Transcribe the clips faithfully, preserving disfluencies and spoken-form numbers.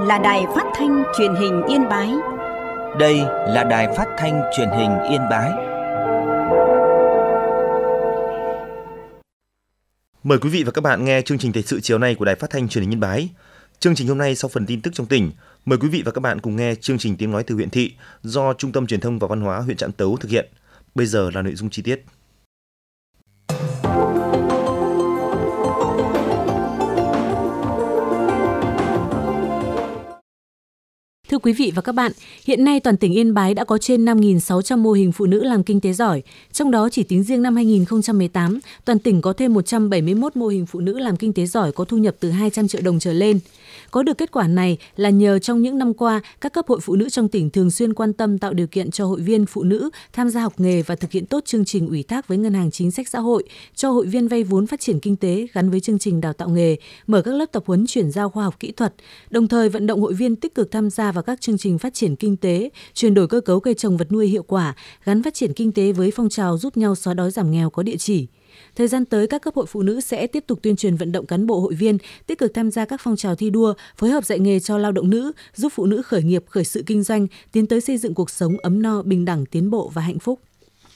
là Đài Phát thanh Truyền hình Yên Bái. Đây là Đài Phát thanh Truyền hình Yên Bái. Mời quý vị và các bạn nghe chương trình thời sự chiều nay của Đài Phát thanh Truyền hình Yên Bái. Chương trình hôm nay sau phần tin tức trong tỉnh, mời quý vị và các bạn cùng nghe chương trình Tiếng nói từ huyện thị do Trung tâm Truyền thông và Văn hóa huyện Trạm Tấu thực hiện. Bây giờ là nội dung chi tiết. Thưa quý vị và các bạn, hiện nay toàn tỉnh Yên Bái đã có trên năm nghìn sáu trăm mô hình phụ nữ làm kinh tế giỏi. Trong đó chỉ tính riêng năm hai nghìn không trăm mười tám, toàn tỉnh có thêm một trăm bảy mươi mốt mô hình phụ nữ làm kinh tế giỏi có thu nhập từ hai trăm triệu đồng trở lên. Có được kết quả này là nhờ trong những năm qua, các cấp hội phụ nữ trong tỉnh thường xuyên quan tâm tạo điều kiện cho hội viên phụ nữ tham gia học nghề và thực hiện tốt chương trình ủy thác với Ngân hàng Chính sách Xã hội, cho hội viên vay vốn phát triển kinh tế gắn với chương trình đào tạo nghề, mở các lớp tập huấn chuyển giao khoa học kỹ thuật, đồng thời vận động hội viên tích cực tham gia vào các chương trình phát triển kinh tế, chuyển đổi cơ cấu cây trồng vật nuôi hiệu quả, gắn phát triển kinh tế với phong trào giúp nhau xóa đói giảm nghèo có địa chỉ. Thời gian tới, các cấp hội phụ nữ sẽ tiếp tục tuyên truyền vận động cán bộ hội viên tích cực tham gia các phong trào thi đua, phối hợp dạy nghề cho lao động nữ, giúp phụ nữ khởi nghiệp, khởi sự kinh doanh, tiến tới xây dựng cuộc sống ấm no, bình đẳng, tiến bộ và hạnh phúc.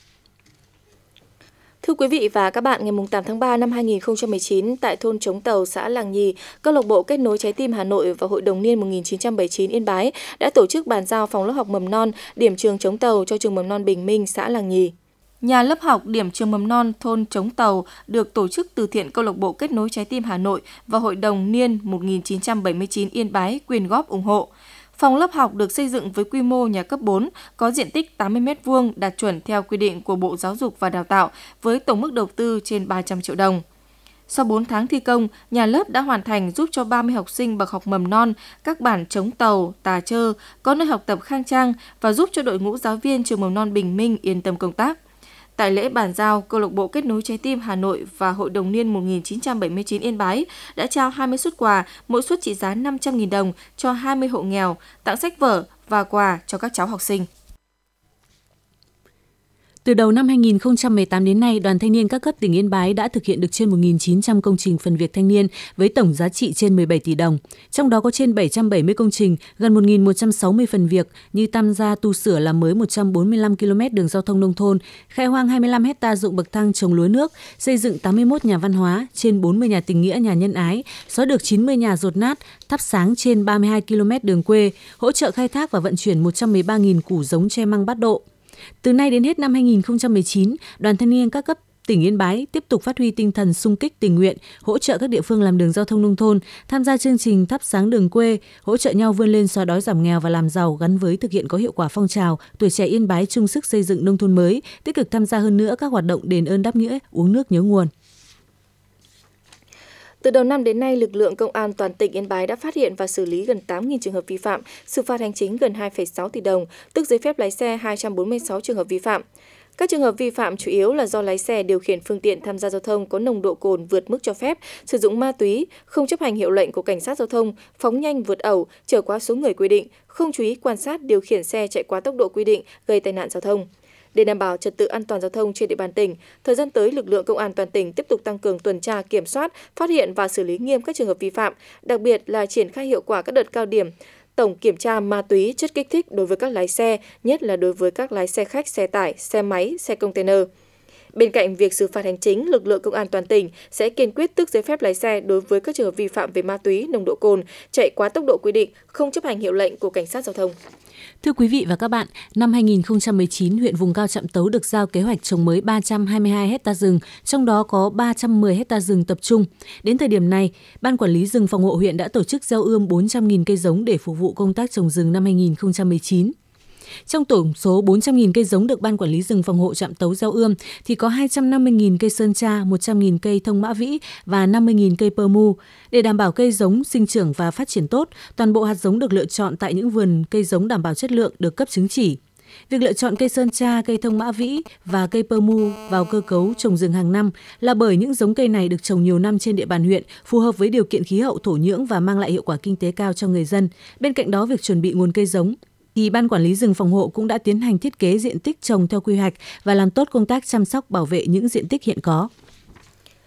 Thưa quý vị và các bạn, ngày tám tháng ba năm hai nghìn không trăm mười chín, tại thôn Trống Tàu, xã Làng Nhì, câu lạc bộ Kết nối Trái tim Hà Nội và Hội đồng niên một nghìn chín trăm bảy mươi chín Yên Bái đã tổ chức bàn giao phòng lớp học mầm non điểm trường Trống Tàu cho trường mầm non Bình Minh, xã Làng Nhì. Nhà lớp học điểm trường mầm non thôn Trống Tàu được tổ chức từ thiện câu lạc bộ Kết nối Trái tim Hà Nội và Hội đồng niên một nghìn chín trăm bảy mươi chín Yên Bái quyên góp ủng hộ. Phòng lớp học được xây dựng với quy mô nhà cấp bốn, có diện tích tám mươi mét vuông, đạt chuẩn theo quy định của Bộ Giáo dục và Đào tạo với tổng mức đầu tư trên ba trăm triệu đồng. Sau bốn tháng thi công, nhà lớp đã hoàn thành giúp cho ba mươi học sinh bậc học mầm non các bản Trống Tàu, Tà Chơ có nơi học tập khang trang và giúp cho đội ngũ giáo viên trường mầm non Bình Minh yên tâm công tác. Tại lễ bàn giao, câu lạc bộ Kết nối Trái tim Hà Nội và Hội đồng niên một nghìn chín trăm bảy mươi chín Yên Bái đã trao hai mươi suất quà, mỗi suất trị giá năm trăm nghìn đồng cho hai mươi hộ nghèo, tặng sách vở và quà cho các cháu học sinh. Từ đầu năm hai nghìn không trăm mười tám đến nay, Đoàn Thanh niên các cấp tỉnh Yên Bái đã thực hiện được trên một nghìn chín trăm công trình phần việc thanh niên với tổng giá trị trên mười bảy tỷ đồng. Trong đó có trên bảy trăm bảy mươi công trình, gần một nghìn một trăm sáu mươi phần việc như tham gia tu sửa làm mới một trăm bốn mươi lăm ki lô mét đường giao thông nông thôn, khai hoang hai mươi lăm héc ta ruộng bậc thang trồng lúa nước, xây dựng tám mươi mốt nhà văn hóa, trên bốn mươi nhà tình nghĩa, nhà nhân ái, xóa được chín mươi nhà dột nát, thắp sáng trên ba mươi hai ki lô mét đường quê, hỗ trợ khai thác và vận chuyển một trăm mười ba nghìn củ giống tre măng bát độ. Từ nay đến hết năm hai nghìn không trăm mười chín, Đoàn Thanh niên các cấp tỉnh Yên Bái tiếp tục phát huy tinh thần xung kích tình nguyện, hỗ trợ các địa phương làm đường giao thông nông thôn, tham gia chương trình thắp sáng đường quê, hỗ trợ nhau vươn lên xóa đói giảm nghèo và làm giàu gắn với thực hiện có hiệu quả phong trào Tuổi trẻ Yên Bái chung sức xây dựng nông thôn mới, tích cực tham gia hơn nữa các hoạt động đền ơn đáp nghĩa, uống nước nhớ nguồn. Từ đầu năm đến nay, lực lượng công an toàn tỉnh Yên Bái đã phát hiện và xử lý gần tám nghìn trường hợp vi phạm, xử phạt hành chính gần hai phẩy sáu tỷ đồng, tước giấy phép lái xe hai trăm bốn mươi sáu trường hợp vi phạm. Các trường hợp vi phạm chủ yếu là do lái xe điều khiển phương tiện tham gia giao thông có nồng độ cồn vượt mức cho phép, sử dụng ma túy, không chấp hành hiệu lệnh của cảnh sát giao thông, phóng nhanh vượt ẩu, chở quá số người quy định, không chú ý quan sát điều khiển xe chạy quá tốc độ quy định, gây tai nạn giao thông. Để đảm bảo trật tự an toàn giao thông trên địa bàn tỉnh, thời gian tới lực lượng công an toàn tỉnh tiếp tục tăng cường tuần tra, kiểm soát, phát hiện và xử lý nghiêm các trường hợp vi phạm, đặc biệt là triển khai hiệu quả các đợt cao điểm tổng kiểm tra ma túy, chất kích thích đối với các lái xe, nhất là đối với các lái xe khách, xe tải, xe máy, xe container. Bên cạnh việc xử phạt hành chính, lực lượng công an toàn tỉnh sẽ kiên quyết tước giấy phép lái xe đối với các trường hợp vi phạm về ma túy, nồng độ cồn, chạy quá tốc độ quy định, không chấp hành hiệu lệnh của cảnh sát giao thông. Thưa quý vị và các bạn, năm hai nghìn không trăm mười chín, huyện vùng cao Trạm Tấu được giao kế hoạch trồng mới ba trăm hai mươi hai héc ta rừng, trong đó có ba trăm mười héc ta rừng tập trung. Đến thời điểm này, Ban Quản lý rừng phòng hộ huyện đã tổ chức gieo ươm bốn trăm nghìn cây giống để phục vụ công tác trồng rừng năm hai nghìn không trăm mười chín. Trong tổng số bốn trăm nghìn cây giống được Ban Quản lý rừng phòng hộ Trạm Tấu gieo ươm thì có hai trăm năm mươi nghìn cây sơn tra, một trăm nghìn cây thông mã vĩ và năm mươi nghìn cây pơ mu. Để đảm bảo cây giống sinh trưởng và phát triển tốt, toàn bộ hạt giống được lựa chọn tại những vườn cây giống đảm bảo chất lượng được cấp chứng chỉ. Việc lựa chọn cây sơn tra, cây thông mã vĩ và cây pơ mu vào cơ cấu trồng rừng hàng năm là bởi những giống cây này được trồng nhiều năm trên địa bàn huyện, phù hợp với điều kiện khí hậu thổ nhưỡng và mang lại hiệu quả kinh tế cao cho người dân. Bên cạnh đó, việc chuẩn bị nguồn cây giống thì Ban Quản lý rừng phòng hộ cũng đã tiến hành thiết kế diện tích trồng theo quy hoạch và làm tốt công tác chăm sóc bảo vệ những diện tích hiện có.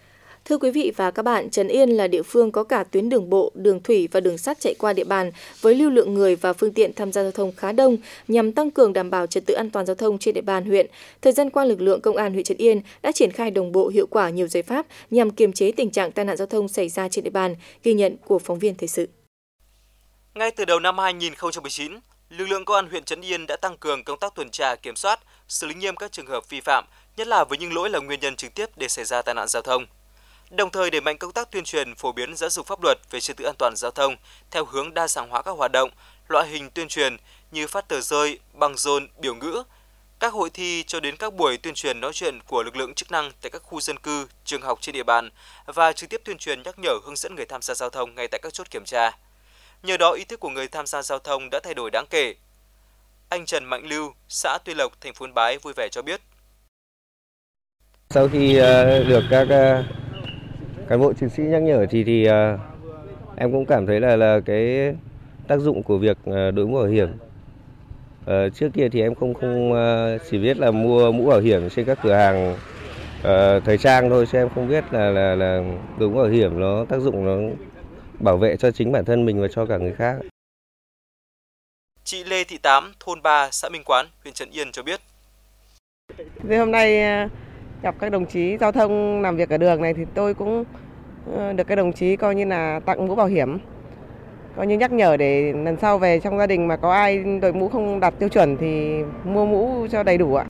Thưa quý vị và các bạn, Trấn Yên là địa phương có cả tuyến đường bộ, đường thủy và đường sắt chạy qua địa bàn với lưu lượng người và phương tiện tham gia giao thông khá đông nhằm tăng cường đảm bảo trật tự an toàn giao thông trên địa bàn huyện. Thời gian qua, lực lượng công an huyện Trấn Yên đã triển khai đồng bộ hiệu quả nhiều giải pháp nhằm kiềm chế tình trạng tai nạn giao thông xảy ra trên địa bàn, ghi nhận của phóng viên thời sự. Ngay từ đầu năm hai nghìn không trăm mười chín, lực lượng công an huyện Trấn Yên đã tăng cường công tác tuần tra kiểm soát, xử lý nghiêm các trường hợp vi phạm, nhất là với những lỗi là nguyên nhân trực tiếp để xảy ra tai nạn giao thông. Đồng thời đẩy mạnh công tác tuyên truyền phổ biến giáo dục pháp luật về trật tự an toàn giao thông theo hướng đa dạng hóa các hoạt động, loại hình tuyên truyền như phát tờ rơi, băng rôn, biểu ngữ, các hội thi cho đến các buổi tuyên truyền nói chuyện của lực lượng chức năng tại các khu dân cư, trường học trên địa bàn và trực tiếp tuyên truyền nhắc nhở hướng dẫn người tham gia giao thông ngay tại các chốt kiểm tra. Nhờ đó ý thức của người tham gia giao thông đã thay đổi đáng kể. Anh Trần Mạnh Lưu, xã Tuy Lộc, thành phố Yên Bái vui vẻ cho biết. Sau khi được các cán bộ chiến sĩ nhắc nhở thì thì em cũng cảm thấy là là cái tác dụng của việc đội mũ bảo hiểm. À, trước kia thì em không không chỉ biết là mua mũ bảo hiểm trên các cửa hàng uh, thời trang thôi, chứ em không biết là là là đội mũ bảo hiểm nó tác dụng nó bảo vệ cho chính bản thân mình và cho cả người khác. Chị Lê Thị Tám, thôn ba, xã Minh Quán, huyện Trấn Yên cho biết. Vì hôm nay gặp các đồng chí giao thông làm việc ở đường này thì tôi cũng được các đồng chí coi như là tặng mũ bảo hiểm, coi như nhắc nhở để lần sau về trong gia đình mà có ai đội mũ không đạt tiêu chuẩn thì mua mũ cho đầy đủ ạ.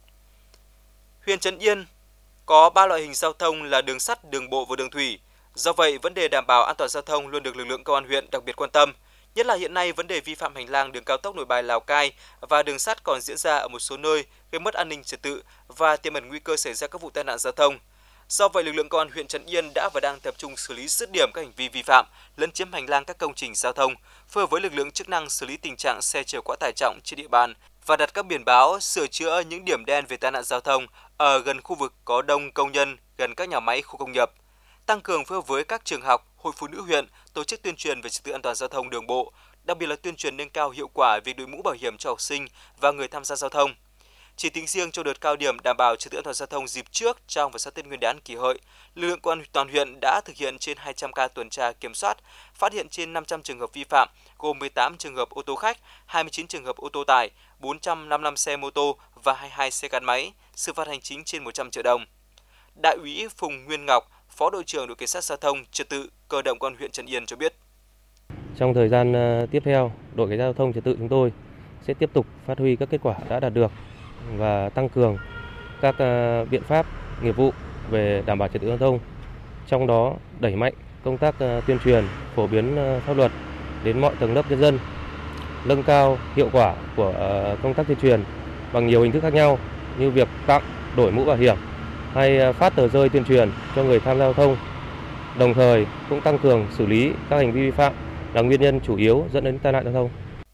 Huyện Trấn Yên có ba loại hình giao thông là đường sắt, đường bộ và đường thủy. Do vậy, vấn đề đảm bảo an toàn giao thông luôn được lực lượng công an huyện đặc biệt quan tâm. Nhất là hiện nay, vấn đề vi phạm hành lang đường cao tốc Nội Bài - Lào Cai và đường sắt còn diễn ra ở một số nơi, gây mất an ninh trật tự và tiềm ẩn nguy cơ xảy ra các vụ tai nạn giao thông. Do vậy, lực lượng công an huyện Trấn Yên đã và đang tập trung xử lý dứt điểm các hành vi vi phạm, lấn chiếm hành lang các công trình giao thông, phối hợp với lực lượng chức năng xử lý tình trạng xe chở quá tải trọng trên địa bàn và đặt các biển báo sửa chữa những điểm đen về tai nạn giao thông ở gần khu vực có đông công nhân, gần các nhà máy, khu công nghiệp. Tăng cường phối hợp với các trường học, hội phụ nữ huyện tổ chức tuyên truyền về trật tự an toàn giao thông đường bộ, đặc biệt là tuyên truyền nâng cao hiệu quả việc đội mũ bảo hiểm cho học sinh và người tham gia giao thông. Chỉ tính riêng trong đợt cao điểm đảm bảo trật tự an toàn giao thông dịp trước, trong và sau Tết Nguyên đán Kỷ Hợi, lực lượng công an toàn huyện đã thực hiện trên hai trăm ca tuần tra kiểm soát, phát hiện trên năm trăm trường hợp vi phạm, gồm mười tám trường hợp ô tô khách, hai mươi chín trường hợp ô tô tải, bốn trăm năm mươi lăm xe mô tô và hai mươi hai xe gắn máy, xử phạt hành chính trên một trăm triệu đồng. Đại úy Phùng Nguyên Ngọc, Phó đội trưởng đội cảnh sát giao thông trật tự cơ động công an huyện Trấn Yên cho biết. Trong thời gian tiếp theo, đội cảnh sát giao thông trật tự chúng tôi sẽ tiếp tục phát huy các kết quả đã đạt được và tăng cường các biện pháp nghiệp vụ về đảm bảo trật tự giao thông. Trong đó đẩy mạnh công tác tuyên truyền, phổ biến pháp luật đến mọi tầng lớp nhân dân, nâng cao hiệu quả của công tác tuyên truyền bằng nhiều hình thức khác nhau như việc tặng, đổi mũ bảo hiểm hay phát tờ rơi tuyên truyền cho người tham gia giao thông. Đồng thời cũng tăng cường xử lý các hành vi vi phạm là nguyên nhân chủ yếu dẫn đến tai nạn giao thông.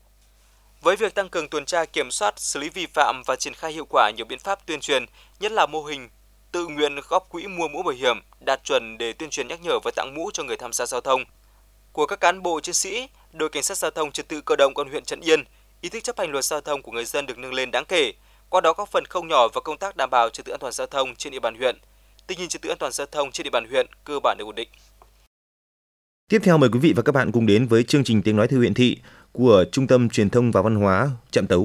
Với việc tăng cường tuần tra kiểm soát, xử lý vi phạm và triển khai hiệu quả nhiều biện pháp tuyên truyền, nhất là mô hình tự nguyện góp quỹ mua mũ bảo hiểm đạt chuẩn để tuyên truyền nhắc nhở và tặng mũ cho người tham gia giao thông của các cán bộ chiến sĩ, đội cảnh sát giao thông trật tự cơ động công an huyện Trấn Yên, ý thức chấp hành luật giao thông của người dân được nâng lên đáng kể, qua đó góp phần không nhỏ vào công tác đảm bảo trật tự an toàn giao thông trên địa bàn huyện. Tình hình trật tự an toàn giao thông trên địa bàn huyện cơ bản được ổn định. Tiếp theo mời quý vị và các bạn cùng đến với chương trình Tiếng nói từ huyện thị của Trung tâm Truyền thông và Văn hóa Trạm Tấu.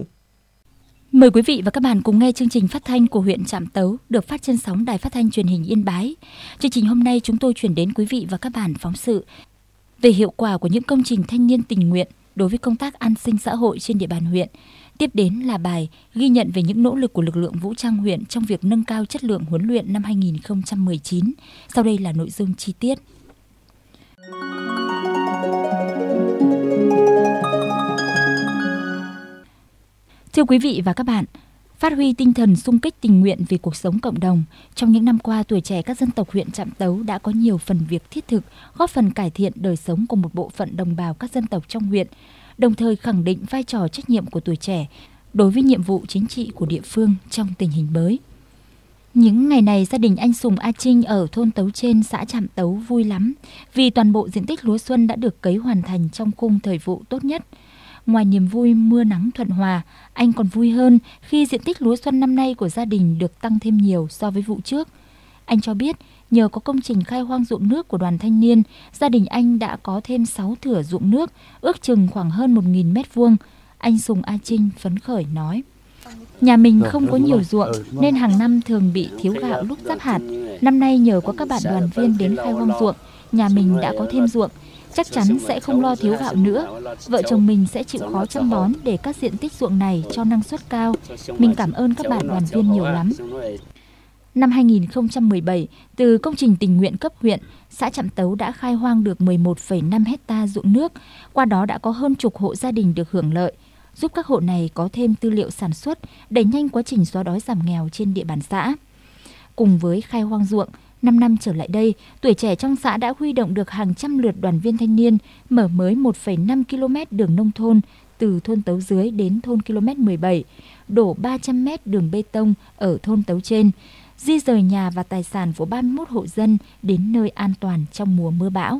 Mời quý vị và các bạn cùng nghe chương trình phát thanh của huyện Trạm Tấu được phát trên sóng Đài Phát thanh Truyền hình Yên Bái. Chương trình hôm nay chúng tôi chuyển đến quý vị và các bạn phóng sự về hiệu quả của những công trình thanh niên tình nguyện đối với công tác an sinh xã hội trên địa bàn huyện. Tiếp đến là bài ghi nhận về những nỗ lực của lực lượng vũ trang huyện trong việc nâng cao chất lượng huấn luyện năm hai nghìn không trăm mười chín. Sau đây là nội dung chi tiết. Thưa quý vị và các bạn, phát huy tinh thần xung kích tình nguyện vì cuộc sống cộng đồng, trong những năm qua tuổi trẻ các dân tộc huyện Trạm Tấu đã có nhiều phần việc thiết thực, góp phần cải thiện đời sống của một bộ phận đồng bào các dân tộc trong huyện, đồng thời khẳng định vai trò trách nhiệm của tuổi trẻ đối với nhiệm vụ chính trị của địa phương trong tình hình mới. Những ngày này, gia đình anh Sùng A Trinh ở thôn Tấu Trên, xã Trạm Tấu vui lắm vì toàn bộ diện tích lúa xuân đã được cấy hoàn thành trong khung thời vụ tốt nhất. Ngoài niềm vui mưa nắng thuận hòa, anh còn vui hơn khi diện tích lúa xuân năm nay của gia đình được tăng thêm nhiều so với vụ trước. Anh cho biết nhờ có công trình khai hoang ruộng nước của đoàn thanh niên, gia đình anh đã có thêm sáu thửa ruộng nước, ước chừng khoảng hơn một nghìn mét vuông. Anh Sùng A Trinh phấn khởi nói: Nhà mình không có nhiều ruộng nên hàng năm thường bị thiếu gạo lúc giáp hạt. Năm nay nhờ có các bạn đoàn viên đến khai hoang ruộng, nhà mình đã có thêm ruộng, chắc chắn sẽ không lo thiếu gạo nữa. Vợ chồng mình sẽ chịu khó chăm bón để các diện tích ruộng này cho năng suất cao. Mình cảm ơn các bạn đoàn viên nhiều lắm. Năm hai nghìn không trăm mười bảy, từ công trình tình nguyện cấp huyện, xã Trạm Tấu đã khai hoang được mười một phẩy năm hecta ruộng nước, qua đó đã có hơn chục hộ gia đình được hưởng lợi, giúp các hộ này có thêm tư liệu sản xuất, đẩy nhanh quá trình xóa đói giảm nghèo trên địa bàn xã. Cùng với khai hoang ruộng, năm năm trở lại đây, tuổi trẻ trong xã đã huy động được hàng trăm lượt đoàn viên thanh niên, mở mới một phẩy năm ki lô mét đường nông thôn từ thôn Tấu dưới đến thôn ki lô mét mười bảy, đổ ba trăm mét đường bê tông ở thôn Tấu trên, di rời nhà và tài sản của ba mươi mốt hộ dân đến nơi an toàn trong mùa mưa bão.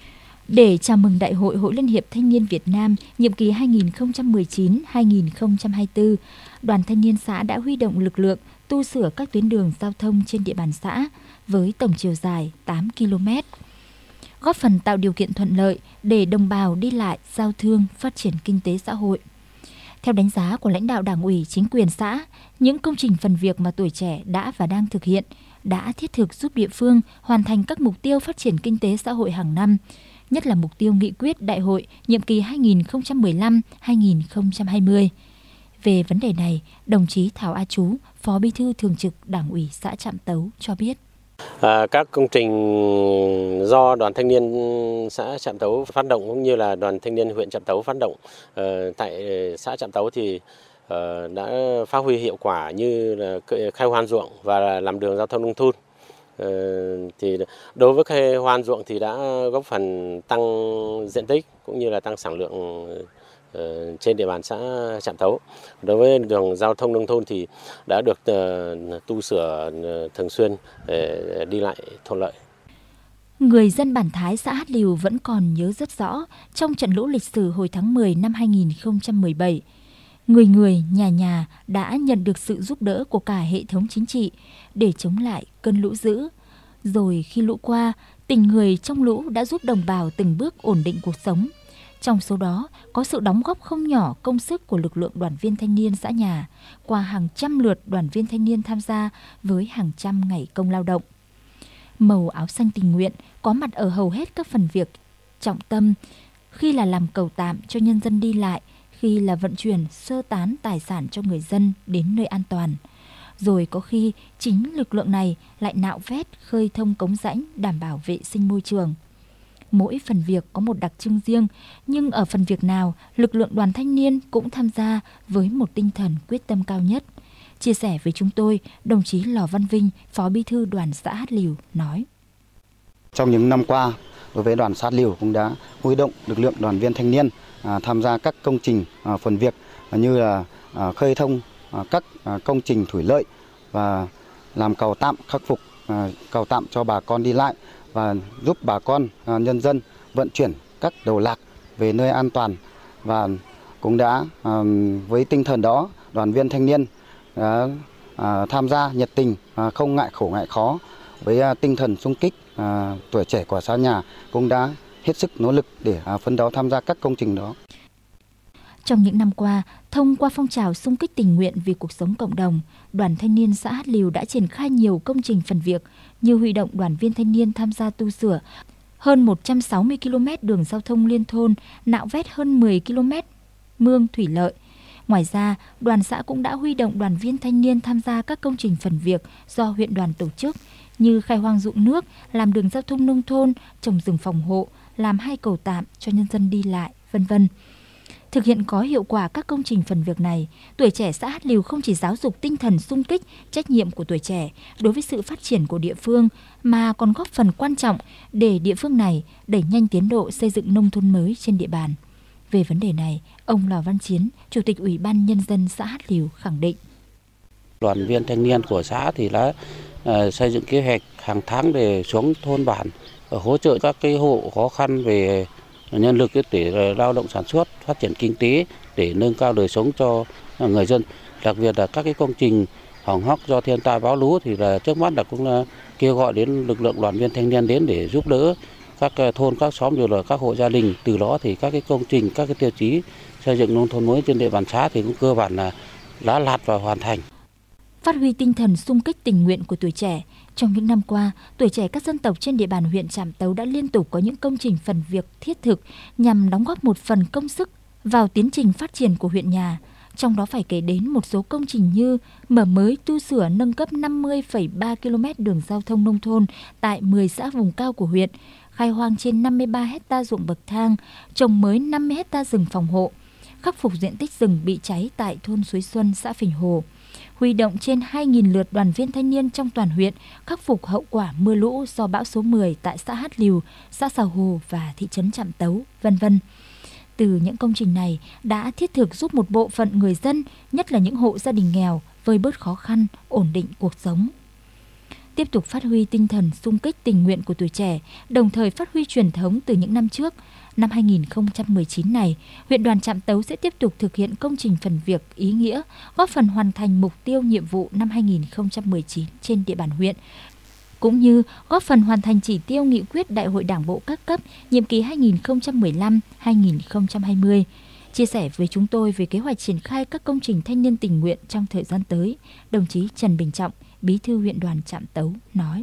Để chào mừng Đại hội Hội Liên hiệp Thanh niên Việt Nam nhiệm kỳ hai nghìn không trăm mười chín đến hai nghìn không trăm hai mươi tư, Đoàn Thanh niên xã đã huy động lực lượng tu sửa các tuyến đường giao thông trên địa bàn xã với tổng chiều dài tám ki lô mét, góp phần tạo điều kiện thuận lợi để đồng bào đi lại, giao thương, phát triển kinh tế xã hội. Theo đánh giá của lãnh đạo Đảng ủy, chính quyền xã, những công trình phần việc mà tuổi trẻ đã và đang thực hiện đã thiết thực giúp địa phương hoàn thành các mục tiêu phát triển kinh tế xã hội hàng năm, nhất là mục tiêu nghị quyết Đại hội nhiệm kỳ hai nghìn không trăm mười lăm đến hai nghìn không trăm hai mươi. Về vấn đề này, đồng chí Thảo A Chú, Phó Bí thư Thường trực Đảng ủy xã Trạm Tấu cho biết. À, các công trình do Đoàn Thanh niên xã Trạm Tấu phát động cũng như là Đoàn Thanh niên huyện Trạm Tấu phát động uh, tại xã Trạm Tấu thì uh, đã phát huy hiệu quả như là khai hoang ruộng và làm đường giao thông nông thôn. Uh, thì đối với khai hoang ruộng thì đã góp phần tăng diện tích cũng như là tăng sản lượng uh, trên địa bàn xã Trạm Tấu. Đối với đường giao thông nông thôn thì đã được uh, tu sửa uh, thường xuyên để đi lại thuận lợi. Người dân bản Thái xã Hát Lìu vẫn còn nhớ rất rõ trong trận lũ lịch sử hồi tháng mười năm hai nghìn không trăm mười bảy. Người người, nhà nhà đã nhận được sự giúp đỡ của cả hệ thống chính trị để chống lại cơn lũ dữ. Rồi khi lũ qua, tình người trong lũ đã giúp đồng bào từng bước ổn định cuộc sống. Trong số đó có sự đóng góp không nhỏ công sức của lực lượng đoàn viên thanh niên xã nhà, qua hàng trăm lượt đoàn viên thanh niên tham gia với hàng trăm ngày công lao động. Màu áo xanh tình nguyện có mặt ở hầu hết các phần việc trọng tâm, khi là làm cầu tạm cho nhân dân đi lại, khi là vận chuyển sơ tán tài sản cho người dân đến nơi an toàn. Rồi có khi chính lực lượng này lại nạo vét, khơi thông cống rãnh đảm bảo vệ sinh môi trường. Mỗi phần việc có một đặc trưng riêng, nhưng ở phần việc nào, lực lượng đoàn thanh niên cũng tham gia với một tinh thần quyết tâm cao nhất. Chia sẻ với chúng tôi, đồng chí Lò Văn Vinh, Phó Bí thư Đoàn xã Hát Lìu nói: Trong những năm qua, đối với Đoàn xã Hát Lìu cũng đã huy động lực lượng đoàn viên thanh niên à, tham gia các công trình à, phần việc à, như là à, khơi thông à, các à, công trình thủy lợi và làm cầu tạm, khắc phục à, cầu tạm cho bà con đi lại và giúp bà con à, nhân dân vận chuyển các đầu lạc về nơi an toàn. Và cũng đã à, với tinh thần đó, đoàn viên thanh niên đã à, tham gia nhiệt tình, à, không ngại khổ ngại khó, với à, tinh thần xung kích. À, tuổi trẻ của xã nhà cũng đã hết sức nỗ lực để à, phấn đấu tham gia các công trình đó. Trong những năm qua, thông qua phong trào xung kích tình nguyện vì cuộc sống cộng đồng, Đoàn Thanh niên xã Hát Lìu đã triển khai nhiều công trình phần việc như huy động đoàn viên thanh niên tham gia tu sửa hơn một trăm sáu mươi ki lô mét đường giao thông liên thôn, nạo vét hơn mười ki lô mét mương thủy lợi. Ngoài ra, đoàn xã cũng đã huy động đoàn viên thanh niên tham gia các công trình phần việc do huyện đoàn tổ chức như khai hoang ruộng nước, làm đường giao thông nông thôn, trồng rừng phòng hộ, làm hai cầu tạm cho nhân dân đi lại, vân vân. Thực hiện có hiệu quả các công trình phần việc này, tuổi trẻ xã Hát Lìu không chỉ giáo dục tinh thần xung kích, trách nhiệm của tuổi trẻ đối với sự phát triển của địa phương, mà còn góp phần quan trọng để địa phương này đẩy nhanh tiến độ xây dựng nông thôn mới trên địa bàn. Về vấn đề này, ông Lò Văn Chiến, Chủ tịch Ủy ban Nhân dân xã Hát Lìu khẳng định. Đoàn viên thanh niên của xã thì đã uh, xây dựng kế hoạch hàng tháng để xuống thôn bản, uh, hỗ trợ các cái hộ khó khăn về nhân lực để lao động sản xuất, phát triển kinh tế để nâng cao đời sống cho người dân. Đặc biệt là các cái công trình hỏng hóc do thiên tai bão lũ thì là trước mắt là cũng là kêu gọi đến lực lượng đoàn viên thanh niên đến để giúp đỡ các thôn, các xóm rồi là các hộ gia đình. Từ đó thì các cái công trình, các cái tiêu chí xây dựng nông thôn mới trên địa bàn xã thì cũng cơ bản là đã lạt và hoàn thành. Phát huy tinh thần xung kích tình nguyện của tuổi trẻ, trong những năm qua, tuổi trẻ các dân tộc trên địa bàn huyện Trạm Tấu đã liên tục có những công trình phần việc thiết thực nhằm đóng góp một phần công sức vào tiến trình phát triển của huyện nhà. Trong đó phải kể đến một số công trình như mở mới, tu sửa, nâng cấp năm mươi phẩy ba ki lô mét đường giao thông nông thôn tại mười xã vùng cao của huyện, khai hoang trên năm mươi ba héc ta ruộng bậc thang, trồng mới năm mươi héc ta rừng phòng hộ, khắc phục diện tích rừng bị cháy tại thôn Suối Xuân, xã Phình Hồ, huy động trên hai nghìn lượt đoàn viên thanh niên trong toàn huyện khắc phục hậu quả mưa lũ do bão số mười tại xã Hát Liều, xã Sào Hồ và thị trấn Trạm Tấu, vân vân. Từ những công trình này đã thiết thực giúp một bộ phận người dân, nhất là những hộ gia đình nghèo, vơi bớt khó khăn, ổn định cuộc sống. Tiếp tục phát huy tinh thần xung kích tình nguyện của tuổi trẻ, đồng thời phát huy truyền thống từ những năm trước. Năm hai nghìn không trăm mười chín này, huyện đoàn Trạm Tấu sẽ tiếp tục thực hiện công trình phần việc ý nghĩa, góp phần hoàn thành mục tiêu nhiệm vụ năm hai nghìn không trăm mười chín trên địa bàn huyện, cũng như góp phần hoàn thành chỉ tiêu nghị quyết Đại hội Đảng bộ các cấp nhiệm kỳ hai nghìn không trăm mười lăm đến hai nghìn không trăm hai mươi. Chia sẻ với chúng tôi về kế hoạch triển khai các công trình thanh niên tình nguyện trong thời gian tới, đồng chí Trần Bình Trọng, Bí thư huyện đoàn Trạm Tấu nói: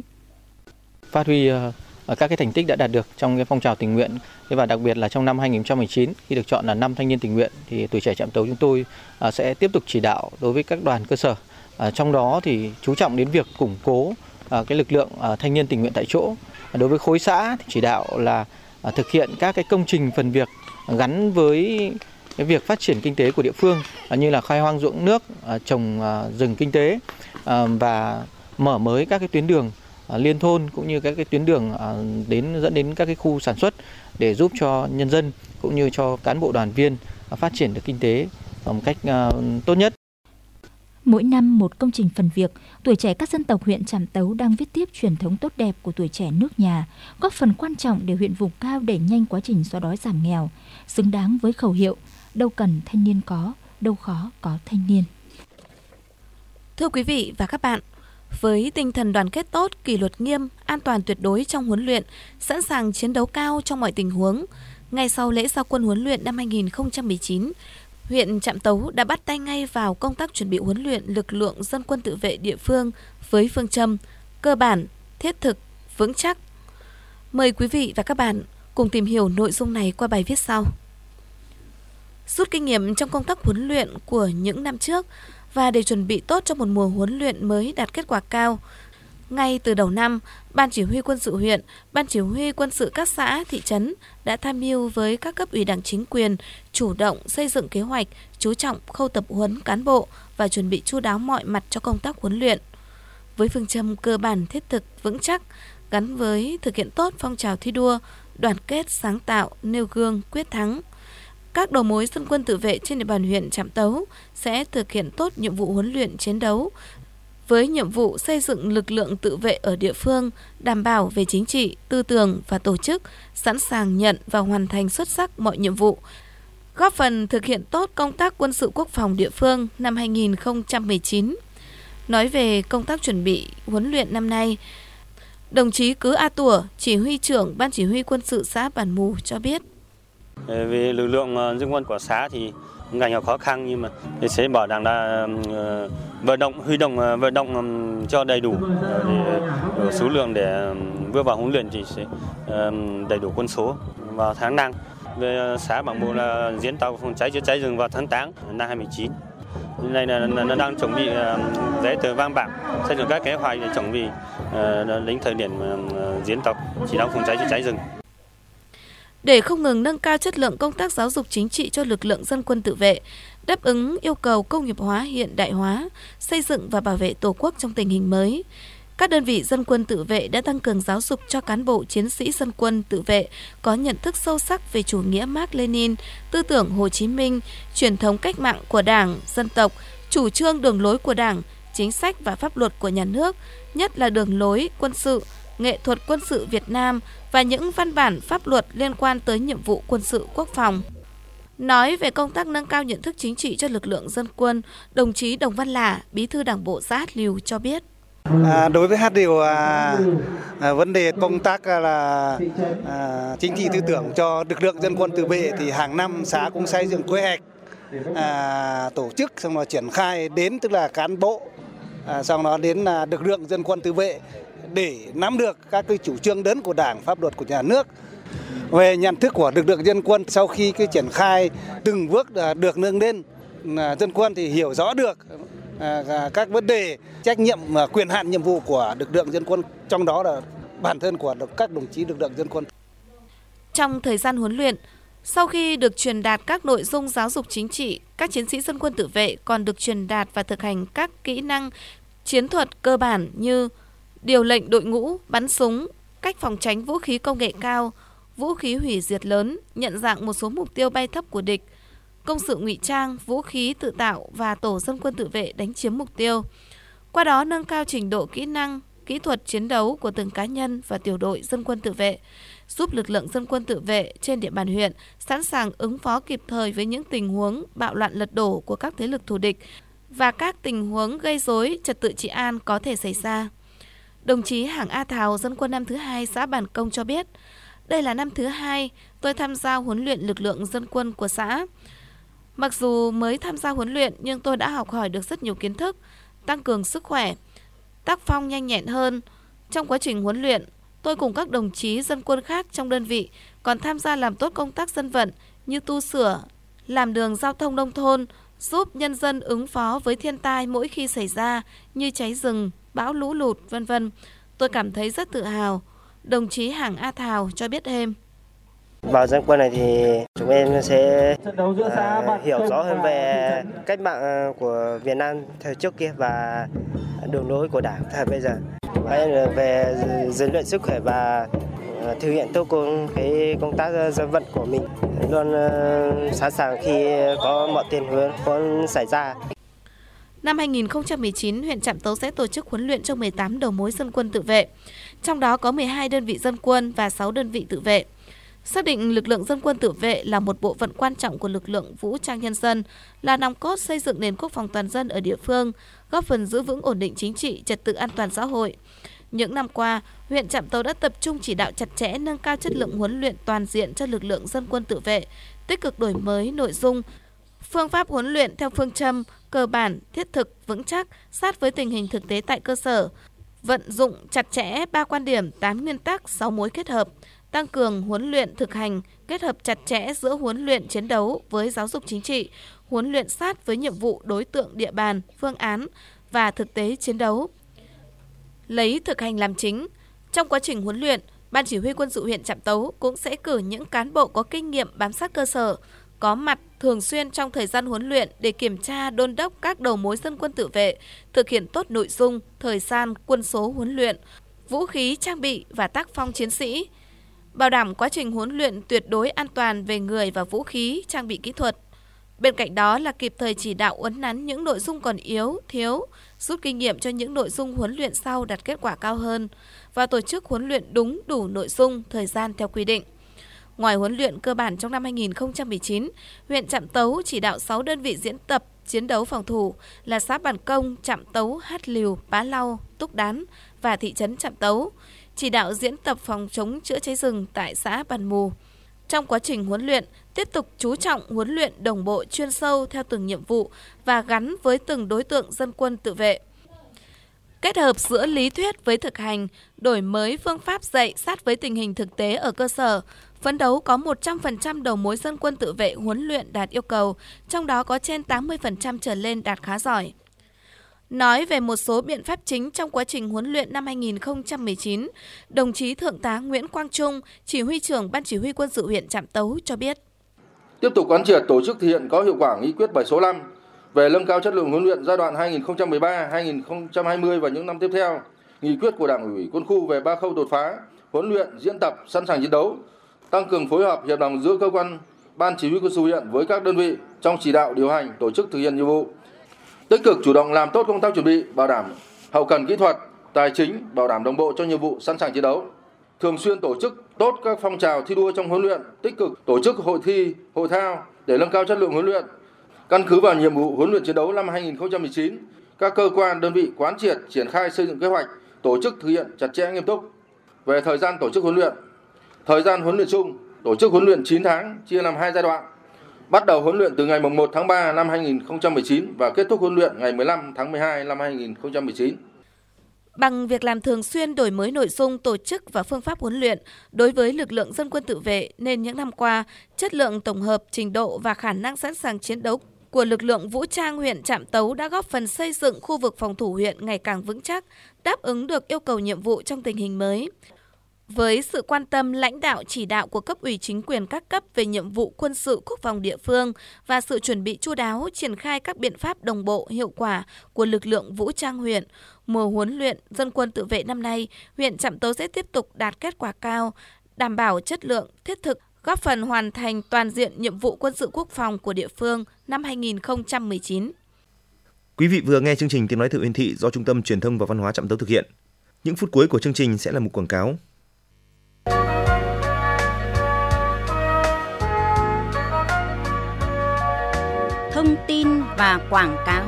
Phát huy uh, các cái thành tích đã đạt được trong cái phong trào tình nguyện, và đặc biệt là trong năm hai nghìn không trăm mười chín khi được chọn là năm thanh niên tình nguyện thì tuổi trẻ Trạm Tấu chúng tôi uh, sẽ tiếp tục chỉ đạo đối với các đoàn cơ sở. Uh, trong đó thì chú trọng đến việc củng cố uh, cái lực lượng uh, thanh niên tình nguyện tại chỗ. Uh, đối với khối xã thì chỉ đạo là uh, thực hiện các cái công trình phần việc gắn với cái việc phát triển kinh tế của địa phương, uh, như là khai hoang ruộng nước, uh, trồng uh, rừng kinh tế uh, và mở mới các cái tuyến đường uh, liên thôn cũng như các cái tuyến đường uh, đến dẫn đến các cái khu sản xuất để giúp cho nhân dân cũng như cho cán bộ đoàn viên uh, phát triển được kinh tế một cách uh, tốt nhất. Mỗi năm một công trình phần việc, tuổi trẻ các dân tộc huyện Trạm Tấu đang viết tiếp truyền thống tốt đẹp của tuổi trẻ nước nhà, góp phần quan trọng để huyện vùng cao đẩy nhanh quá trình xóa đói giảm nghèo, xứng đáng với khẩu hiệu đâu cần thanh niên có, đâu khó có thanh niên. Thưa quý vị và các bạn, với tinh thần đoàn kết tốt, kỷ luật nghiêm, an toàn tuyệt đối trong huấn luyện, sẵn sàng chiến đấu cao trong mọi tình huống, ngay sau lễ giao quân huấn luyện năm hai nghìn không trăm mười chín, huyện Trạm Tấu đã bắt tay ngay vào công tác chuẩn bị huấn luyện lực lượng dân quân tự vệ địa phương với phương châm cơ bản, thiết thực, vững chắc. Mời quý vị và các bạn cùng tìm hiểu nội dung này qua bài viết sau. Rút kinh nghiệm trong công tác huấn luyện của những năm trước và để chuẩn bị tốt cho một mùa huấn luyện mới đạt kết quả cao, ngay từ đầu năm, Ban Chỉ huy Quân sự huyện, Ban Chỉ huy Quân sự các xã, thị trấn đã tham mưu với các cấp ủy đảng chính quyền chủ động xây dựng kế hoạch, chú trọng khâu tập huấn cán bộ và chuẩn bị chu đáo mọi mặt cho công tác huấn luyện. Với phương châm cơ bản, thiết thực, vững chắc, gắn với thực hiện tốt phong trào thi đua, đoàn kết, sáng tạo, nêu gương, quyết thắng, các đầu mối dân quân tự vệ trên địa bàn huyện Trạm Tấu sẽ thực hiện tốt nhiệm vụ huấn luyện chiến đấu, với nhiệm vụ xây dựng lực lượng tự vệ ở địa phương, đảm bảo về chính trị, tư tưởng và tổ chức, sẵn sàng nhận và hoàn thành xuất sắc mọi nhiệm vụ, góp phần thực hiện tốt công tác quân sự quốc phòng địa phương năm hai nghìn không trăm mười chín. Nói về công tác chuẩn bị huấn luyện năm nay, đồng chí Cứ A Tủa, chỉ huy trưởng Ban Chỉ huy Quân sự xã Bản Mù cho biết. Về lực lượng dân quân của xã thì ngành nhiều khó khăn, nhưng mà sẽ bảo đảm là vận động huy động vận động cho đầy đủ để số lượng để vừa vào huấn luyện thì sẽ đầy đủ quân số vào tháng năm. Về xã Bản Mù là diễn tập phòng cháy chữa cháy rừng vào tháng tám năm hai nghìn không trăm mười chín. Này là nó đang chuẩn bị giấy tờ văn bản, xây dựng các kế hoạch để chuẩn bị đến thời điểm diễn tập chỉ đạo phòng cháy chữa cháy rừng. Để không ngừng nâng cao chất lượng công tác giáo dục chính trị cho lực lượng dân quân tự vệ, đáp ứng yêu cầu công nghiệp hóa, hiện đại hóa, xây dựng và bảo vệ Tổ quốc trong tình hình mới, các đơn vị dân quân tự vệ đã tăng cường giáo dục cho cán bộ chiến sĩ dân quân tự vệ có nhận thức sâu sắc về chủ nghĩa Mác Lênin, tư tưởng Hồ Chí Minh, truyền thống cách mạng của Đảng, dân tộc, chủ trương đường lối của Đảng, chính sách và pháp luật của nhà nước, nhất là đường lối quân sự, nghệ thuật quân sự Việt Nam và những văn bản pháp luật liên quan tới nhiệm vụ quân sự quốc phòng. Nói về công tác nâng cao nhận thức chính trị cho lực lượng dân quân, đồng chí Đồng Văn Lả, Bí thư Đảng bộ xã Hát Liều cho biết. À, đối với Hát Liều, à, à, vấn đề công tác là à, chính trị tư tưởng cho lực lượng dân quân tự vệ thì hàng năm xã cũng xây dựng quy hoạch à, tổ chức, xong rồi triển khai đến tức là cán bộ, à, xong đó đến là lực lượng dân quân tự vệ để nắm được các cái chủ trương lớn của Đảng, pháp luật của nhà nước. Về nhận thức của lực lượng dân quân sau khi cái triển khai từng bước được nâng lên, dân quân thì hiểu rõ được các vấn đề trách nhiệm, quyền hạn, nhiệm vụ của lực lượng dân quân, trong đó là bản thân của các đồng chí lực lượng dân quân. Trong thời gian huấn luyện, sau khi được truyền đạt các nội dung giáo dục chính trị, các chiến sĩ dân quân tự vệ còn được truyền đạt và thực hành các kỹ năng chiến thuật cơ bản như điều lệnh đội ngũ, bắn súng, cách phòng tránh vũ khí công nghệ cao, vũ khí hủy diệt lớn, nhận dạng một số mục tiêu bay thấp của địch, công sự ngụy trang, vũ khí tự tạo và tổ dân quân tự vệ đánh chiếm mục tiêu. Qua đó nâng cao trình độ kỹ năng, kỹ thuật chiến đấu của từng cá nhân và tiểu đội dân quân tự vệ, giúp lực lượng dân quân tự vệ trên địa bàn huyện sẵn sàng ứng phó kịp thời với những tình huống bạo loạn lật đổ của các thế lực thù địch và các tình huống gây rối trật tự trị an có thể xảy ra. Đồng chí Hảng A Thào, dân quân năm thứ hai xã Bản Công cho biết, đây là năm thứ hai tôi tham gia huấn luyện lực lượng dân quân của xã. Mặc dù mới tham gia huấn luyện nhưng tôi đã học hỏi được rất nhiều kiến thức, tăng cường sức khỏe, tác phong nhanh nhẹn hơn. Trong quá trình huấn luyện, tôi cùng các đồng chí dân quân khác trong đơn vị còn tham gia làm tốt công tác dân vận như tu sửa, làm đường giao thông nông thôn, giúp nhân dân ứng phó với thiên tai mỗi khi xảy ra như cháy rừng, bão lũ lụt, vân vân. Tôi cảm thấy rất tự hào. Đồng chí Hảng A Thào cho biết thêm. Vào dân quân này thì chúng em sẽ uh, hiểu rõ hơn về cách mạng của Việt Nam thời trước kia và đường lối của Đảng thời bây giờ. Về rèn luyện sức khỏe và uh, thực hiện tốt công cái công tác dân vận của mình, luôn uh, sẵn sàng khi có mọi tình huống xảy ra. Năm hai nghìn không trăm mười chín, huyện Trạm Tấu sẽ tổ chức huấn luyện cho mười tám đầu mối dân quân tự vệ, trong đó có mười hai đơn vị dân quân và sáu đơn vị tự vệ. Xác định lực lượng dân quân tự vệ là một bộ phận quan trọng của lực lượng vũ trang nhân dân, là nòng cốt xây dựng nền quốc phòng toàn dân ở địa phương, góp phần giữ vững ổn định chính trị, trật tự an toàn xã hội. Những năm qua, huyện Trạm Tấu đã tập trung chỉ đạo chặt chẽ nâng cao chất lượng huấn luyện toàn diện cho lực lượng dân quân tự vệ, tích cực đổi mới nội dung, phương pháp huấn luyện theo phương châm cơ bản, thiết thực, vững chắc, sát với tình hình thực tế tại cơ sở, vận dụng chặt chẽ ba quan điểm, tám nguyên tắc, sáu mối kết hợp, tăng cường huấn luyện thực hành, kết hợp chặt chẽ giữa huấn luyện chiến đấu với giáo dục chính trị, huấn luyện sát với nhiệm vụ đối tượng địa bàn, phương án và thực tế chiến đấu. Lấy thực hành làm chính. Trong quá trình huấn luyện, Ban Chỉ huy Quân sự huyện Trạm Tấu cũng sẽ cử những cán bộ có kinh nghiệm bám sát cơ sở, có mặt thường xuyên trong thời gian huấn luyện để kiểm tra đôn đốc các đầu mối dân quân tự vệ, thực hiện tốt nội dung, thời gian, quân số huấn luyện, vũ khí, trang bị và tác phong chiến sĩ, bảo đảm quá trình huấn luyện tuyệt đối an toàn về người và vũ khí, trang bị kỹ thuật. Bên cạnh đó là kịp thời chỉ đạo uốn nắn những nội dung còn yếu, thiếu, rút kinh nghiệm cho những nội dung huấn luyện sau đạt kết quả cao hơn và tổ chức huấn luyện đúng đủ nội dung, thời gian theo quy định. Ngoài huấn luyện cơ bản trong năm hai nghìn không trăm mười chín, huyện Trạm Tấu chỉ đạo sáu đơn vị diễn tập chiến đấu phòng thủ là xã Bản Công, Trạm Tấu, Hát Liều, Bá Lau, Túc Đán và thị trấn Trạm Tấu, chỉ đạo diễn tập phòng chống chữa cháy rừng tại xã Bản Mù. Trong quá trình huấn luyện, tiếp tục chú trọng huấn luyện đồng bộ chuyên sâu theo từng nhiệm vụ và gắn với từng đối tượng dân quân tự vệ. Kết hợp giữa lý thuyết với thực hành, đổi mới phương pháp dạy sát với tình hình thực tế ở cơ sở, phấn đấu có một trăm phần trăm đầu mối dân quân tự vệ huấn luyện đạt yêu cầu, trong đó có trên tám mươi phần trăm trở lên đạt khá giỏi. Nói về một số biện pháp chính trong quá trình huấn luyện năm hai nghìn không trăm mười chín, đồng chí Thượng tá Nguyễn Quang Trung, Chỉ huy trưởng Ban Chỉ huy Quân sự huyện Trạm Tấu cho biết. Tiếp tục quán triệt tổ chức thực hiện có hiệu quả nghị quyết bảy số năm về nâng cao chất lượng huấn luyện giai đoạn hai nghìn không trăm mười ba đến hai nghìn không trăm hai mươi và những năm tiếp theo, nghị quyết của Đảng ủy Quân khu về ba khâu đột phá, huấn luyện, diễn tập, sẵn sàng chiến đấu, tăng cường phối hợp hiệp đồng giữa cơ quan Ban Chỉ huy Quân sự huyện với các đơn vị trong chỉ đạo điều hành, tổ chức thực hiện nhiệm vụ. Tích cực chủ động làm tốt công tác chuẩn bị, bảo đảm hậu cần kỹ thuật, tài chính, bảo đảm đồng bộ cho nhiệm vụ sẵn sàng chiến đấu. Thường xuyên tổ chức tốt các phong trào thi đua trong huấn luyện, tích cực tổ chức hội thi, hội thao để nâng cao chất lượng huấn luyện. Căn cứ vào nhiệm vụ huấn luyện chiến đấu năm hai nghìn không trăm mười chín, các cơ quan đơn vị quán triệt triển khai xây dựng kế hoạch, tổ chức thực hiện chặt chẽ nghiêm túc. Về thời gian tổ chức huấn luyện, thời gian huấn luyện chung, tổ chức huấn luyện chín tháng chia làm hai giai đoạn. Bắt đầu huấn luyện từ ngày mùng một tháng ba năm hai nghìn không trăm mười chín và kết thúc huấn luyện ngày mười lăm tháng mười hai năm hai nghìn không trăm mười chín. Bằng việc làm thường xuyên đổi mới nội dung, tổ chức và phương pháp huấn luyện đối với lực lượng dân quân tự vệ nên những năm qua, chất lượng tổng hợp, trình độ và khả năng sẵn sàng chiến đấu của lực lượng vũ trang huyện Trạm Tấu đã góp phần xây dựng khu vực phòng thủ huyện ngày càng vững chắc, đáp ứng được yêu cầu nhiệm vụ trong tình hình mới. Với sự quan tâm lãnh đạo chỉ đạo của cấp ủy chính quyền các cấp về nhiệm vụ quân sự quốc phòng địa phương và sự chuẩn bị chu đáo triển khai các biện pháp đồng bộ hiệu quả của lực lượng vũ trang huyện, mùa huấn luyện dân quân tự vệ năm nay, huyện Trạm Tấu sẽ tiếp tục đạt kết quả cao, đảm bảo chất lượng, thiết thực, góp phần hoàn thành toàn diện nhiệm vụ quân sự quốc phòng của địa phương năm hai nghìn không trăm mười chín. Quý vị vừa nghe chương trình Tiếng nói từ huyện thị do Trung tâm Truyền thông và Văn hóa Trạm Tấu thực hiện. Những phút cuối của chương trình sẽ là một quảng cáo. Thông tin và quảng cáo.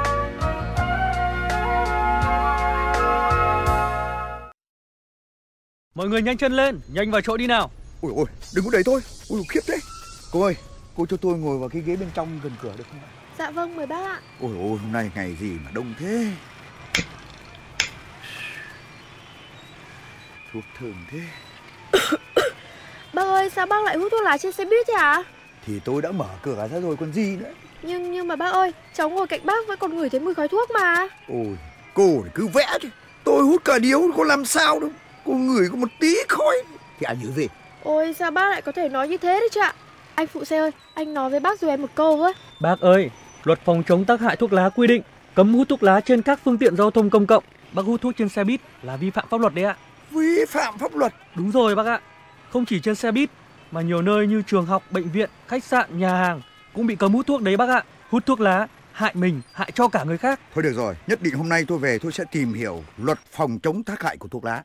Mọi người nhanh chân lên, nhanh vào chỗ đi nào. Ôi ôi, đừng có đẩy tôi. Ôi khiếp thế. Cô ơi, cô cho tôi ngồi vào cái ghế bên trong gần cửa được không ạ? Dạ vâng, mời bác ạ. Ôi ôi, hôm nay ngày gì mà đông thế. Thuốc thơm thế. Bác ơi, sao bác lại hút thuốc lá trên xe buýt thế ạ? Thì tôi đã mở cửa ra rồi còn gì nữa. Nhưng nhưng mà bác ơi, cháu ngồi cạnh bác vẫn còn ngửi thấy mùi khói thuốc mà. Ôi, cô thì cứ vẽ chứ. Tôi hút cả điếu có làm sao đâu. Cô ngửi có một tí khói thì ảnh hưởng gì? Ôi, sao bác lại có thể nói như thế đấy chứ ạ? Anh phụ xe ơi, anh nói với bác rồi em một câu với. Bác ơi, luật phòng chống tác hại thuốc lá quy định cấm hút thuốc lá trên các phương tiện giao thông công cộng. Bác hút thuốc trên xe buýt là vi phạm pháp luật đấy ạ. Vi phạm pháp luật? Đúng rồi bác ạ. Không chỉ trên xe buýt mà nhiều nơi như trường học, bệnh viện, khách sạn, nhà hàng cũng bị cấm hút thuốc đấy bác ạ. Hút thuốc lá hại mình, hại cho cả người khác. Thôi được rồi, nhất định hôm nay tôi về tôi sẽ tìm hiểu luật phòng chống tác hại của thuốc lá.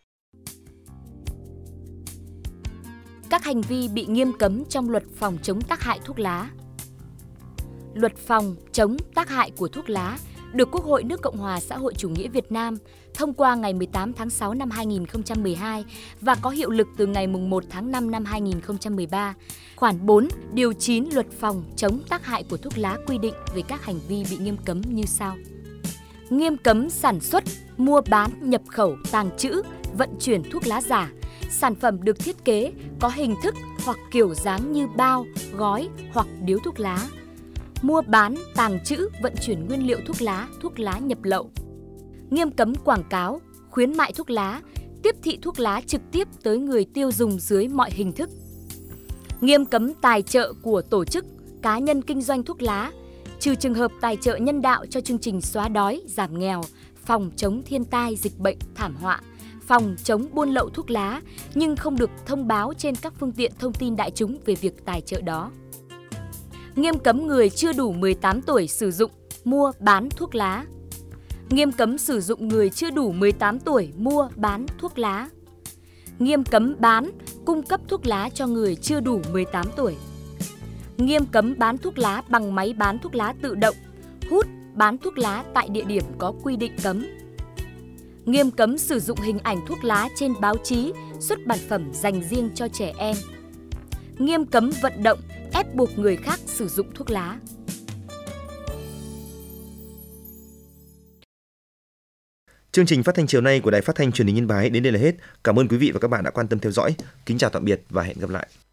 Các hành vi bị nghiêm cấm trong luật phòng chống tác hại thuốc lá. Luật phòng chống tác hại của thuốc lá được Quốc hội nước Cộng hòa xã hội chủ nghĩa Việt Nam thông qua ngày mười tám tháng sáu năm hai nghìn không trăm mười hai và có hiệu lực từ ngày mùng một tháng năm năm hai nghìn không trăm mười ba. Khoản bốn, điều chín luật phòng chống tác hại của thuốc lá quy định về các hành vi bị nghiêm cấm như sau. Nghiêm cấm sản xuất, mua bán, nhập khẩu, tàng trữ, vận chuyển thuốc lá giả, sản phẩm được thiết kế có hình thức hoặc kiểu dáng như bao, gói hoặc điếu thuốc lá. Mua bán, tàng trữ, vận chuyển nguyên liệu thuốc lá, thuốc lá nhập lậu. Nghiêm cấm quảng cáo, khuyến mại thuốc lá, tiếp thị thuốc lá trực tiếp tới người tiêu dùng dưới mọi hình thức. Nghiêm cấm tài trợ của tổ chức, cá nhân kinh doanh thuốc lá, trừ trường hợp tài trợ nhân đạo cho chương trình xóa đói, giảm nghèo, phòng chống thiên tai, dịch bệnh, thảm họa, phòng chống buôn lậu thuốc lá, nhưng không được thông báo trên các phương tiện thông tin đại chúng về việc tài trợ đó. Nghiêm cấm người chưa đủ mười tám tuổi sử dụng, mua, bán thuốc lá. Nghiêm cấm sử dụng người chưa đủ mười tám tuổi mua, bán thuốc lá. Nghiêm cấm bán, cung cấp thuốc lá cho người chưa đủ mười tám tuổi. Nghiêm cấm bán thuốc lá bằng máy bán thuốc lá tự động, hút, bán thuốc lá tại địa điểm có quy định cấm. Nghiêm cấm sử dụng hình ảnh thuốc lá trên báo chí, xuất bản phẩm dành riêng cho trẻ em. Nghiêm cấm vận động, ép buộc người khác sử dụng thuốc lá. Chương trình phát thanh chiều nay của Đài Phát thanh Truyền hình Yên Bái đến đây là hết. Cảm ơn quý vị và các bạn đã quan tâm theo dõi. Kính chào tạm biệt và hẹn gặp lại.